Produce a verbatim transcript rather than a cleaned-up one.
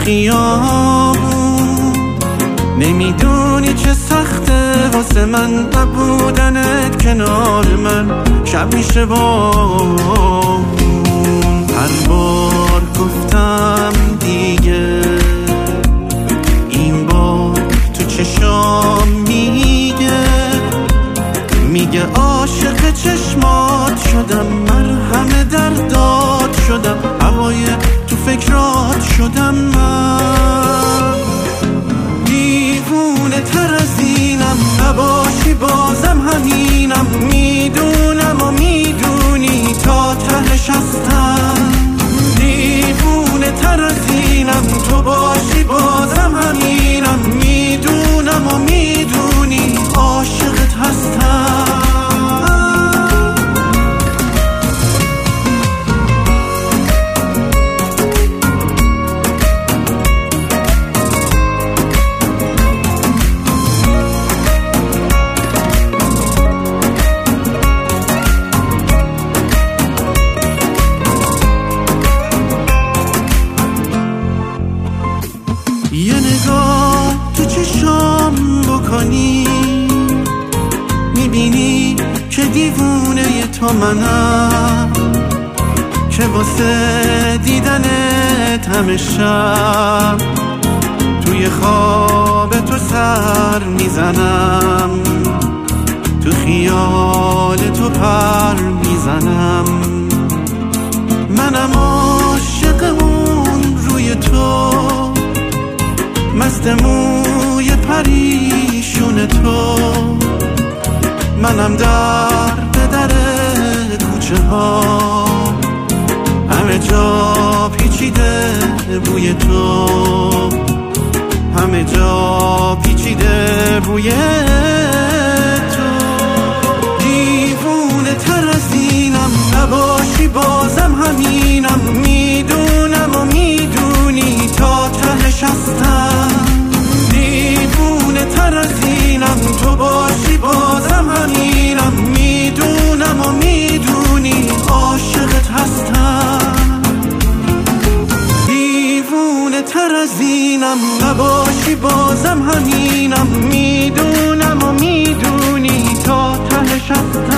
خیابون. نمیدونی چه سخته واسه من نبودنت کنار من، شب میشه با هر بار گفتم دیگه، این بار تو چشام میگه میگه عاشق چشمات شدم، مرهم دردات شدم، هوای تو فکرات شدم. من دیوونه تر از اینم، نباشی بازم همینم، میدونم و میدونی تا تهش هستم. دیوونه تر از اینم، تو باشی بازم همینم، میدونم و میدونی عاشقت هستم. یه نگاه تو چشام بکنی، میبینی که دیوونه تو منم، که واسه دیدنت همه شب توی خواب تو سر میزنم، تو خیال تو پر میزنم. منم عاشق اون روی تو، مست موی پریشون تو، منم در به در کوچه ها، همه جا پیچیده بوی تو، همه جا پیچیده بوی تو. دیوونه تر از اینم، نباشی بازم همینم، میدونم و میدونی تا تهش هستم. دیوونه تر از اینم، تو باشی بازم همینم، میدونم و میدونی عاشقت هستم. دیوونه تر از اینم، نباشی بازم همینم، میدونم و میدونی تا تهش هستم.